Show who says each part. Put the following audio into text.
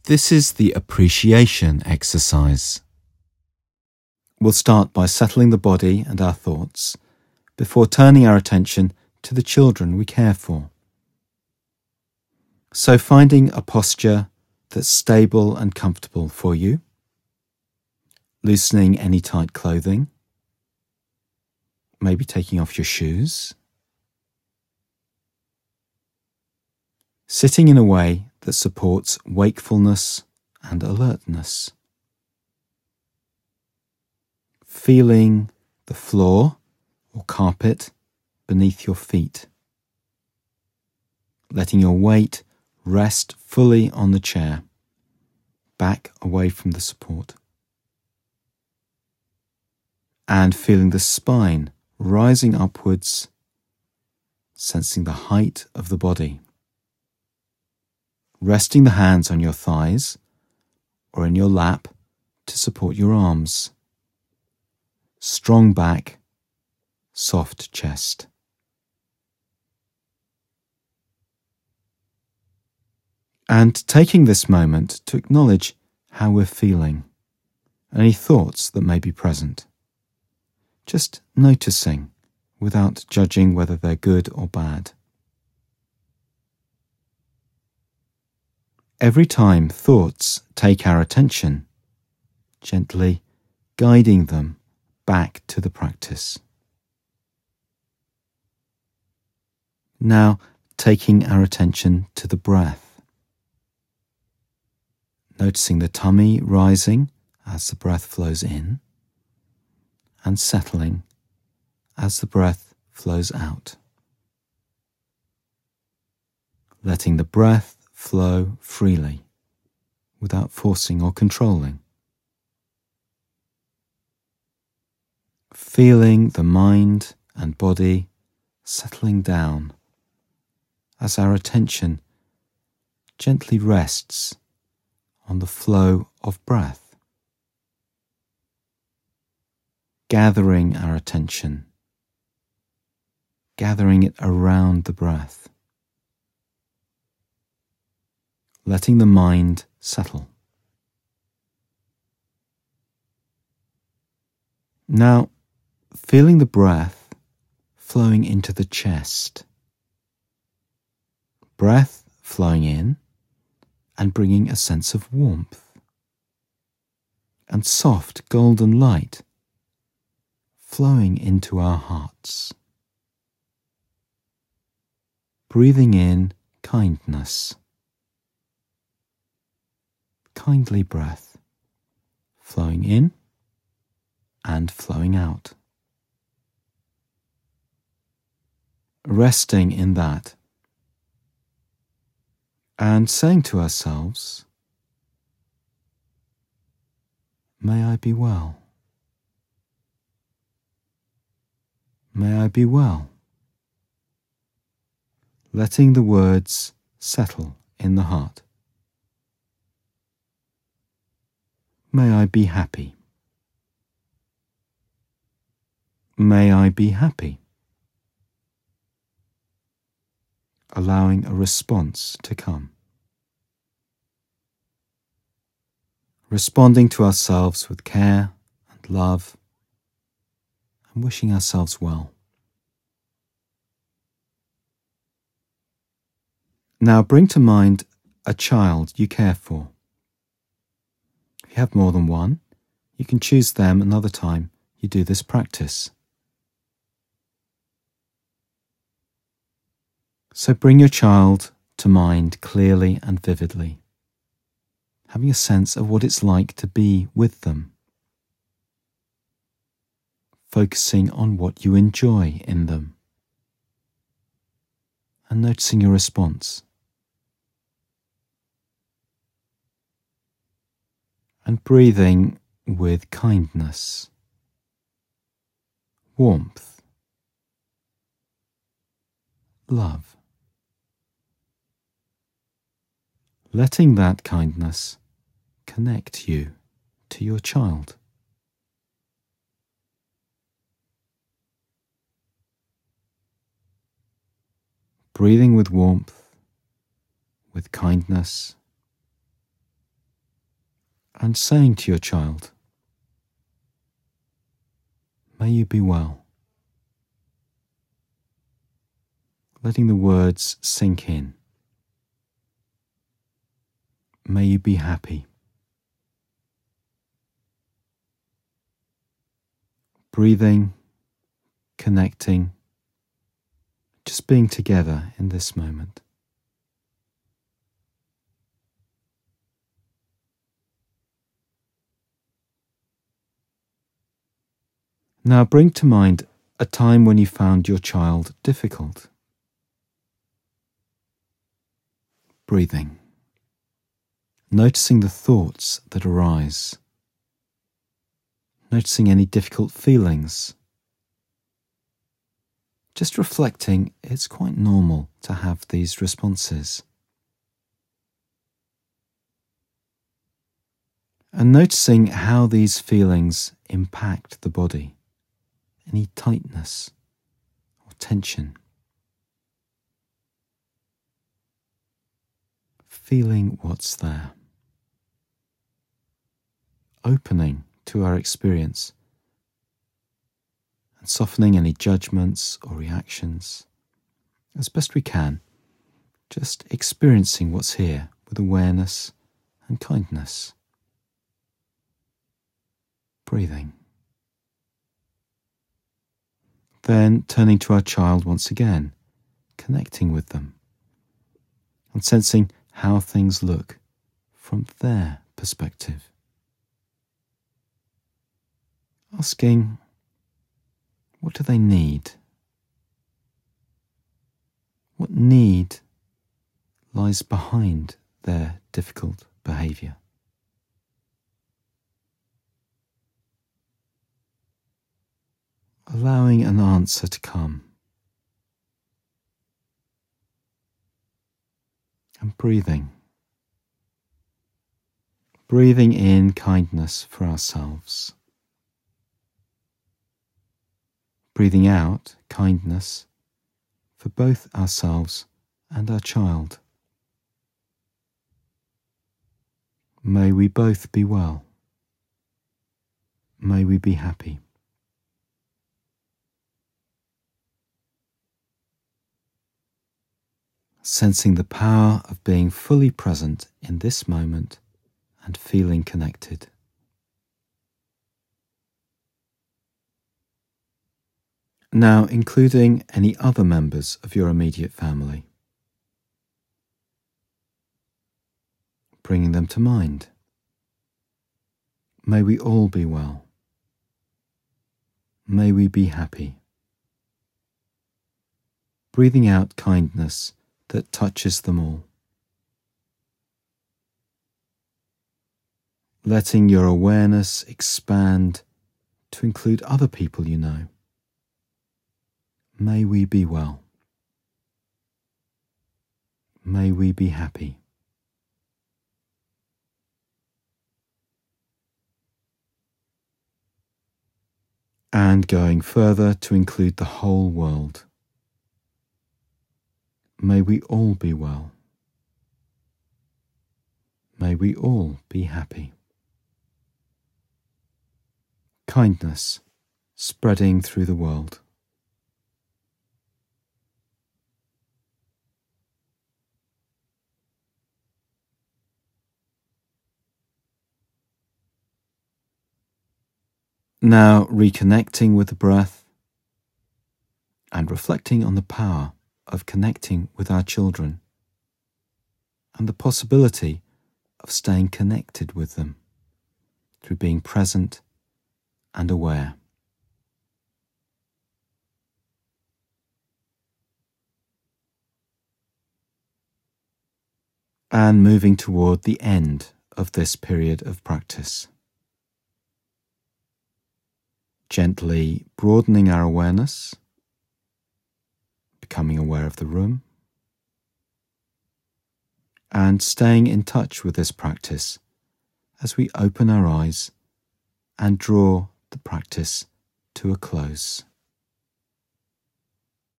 Speaker 1: This is the appreciation exercise. We'll start by settling the body and our thoughts before turning our attention to the children we care for. So finding a posture that's stable and comfortable for you, loosening any tight clothing, maybe taking off your shoes, sitting in a way that supports wakefulness and alertness, feeling the floor or carpet beneath your feet, letting your weight rest fully on the chair, back away from the support, and feeling the spine rising upwards, sensing the height of the body. Resting the hands on your thighs or in your lap to support your arms. Strong back, soft chest. And taking this moment to acknowledge how we're feeling, any thoughts that may be present. Just noticing without judging whether they're good or bad. Every time thoughts take our attention, gently guiding them back to the practice. Now taking our attention to the breath. Noticing the tummy rising as the breath flows in and settling as the breath flows out. Letting the breath flow freely, without forcing or controlling. Feeling the mind and body settling down as our attention gently rests on the flow of breath. Gathering our attention, gathering it around the breath. Letting the mind settle. Now, feeling the breath flowing into the chest. Breath flowing in and bringing a sense of warmth and soft golden light flowing into our hearts. Breathing in kindness. Kindly breath, flowing in and flowing out. Resting in that and saying to ourselves, may I be well. May I be well. Letting the words settle in the heart. May I be happy. May I be happy. Allowing a response to come. Responding to ourselves with care and love and wishing ourselves well. Now bring to mind a child you care for. If you have more than one, you can choose them another time you do this practice. So bring your child to mind clearly and vividly, having a sense of what it's like to be with them, focusing on what you enjoy in them, and noticing your response. And breathing with kindness, warmth, love. Letting that kindness connect you to your child. Breathing with warmth, with kindness, and saying to your child, "May you be well," letting the words sink in. May you be happy. Breathing, connecting, just being together in this moment. Now bring to mind a time when you found your child difficult. Breathing. Noticing the thoughts that arise. Noticing any difficult feelings. Just reflecting, it's quite normal to have these responses. And noticing how these feelings impact the body. Any tightness or tension. Feeling what's there. Opening to our experience and softening any judgments or reactions as best we can, just experiencing what's here with awareness and kindness. Breathing. Then turning to our child once again, connecting with them and sensing how things look from their perspective. Asking, what do they need? What need lies behind their difficult behaviour? Allowing an answer to come. And breathing. Breathing in kindness for ourselves. Breathing out kindness for both ourselves and our child. May we both be well. May we be happy. Sensing the power of being fully present in this moment and feeling connected. Now including any other members of your immediate family. Bringing them to mind. May we all be well. May we be happy. Breathing out kindness that touches them all. Letting your awareness expand to include other people you know. May we be well. May we be happy. And going further to include the whole world. May we all be well. May we all be happy. Kindness spreading through the world. Now reconnecting with the breath and reflecting on the power of connecting with our children and the possibility of staying connected with them through being present and aware. And moving toward the end of this period of practice. Gently broadening our awareness, becoming aware of the room, and staying in touch with this practice as we open our eyes and draw the practice to a close.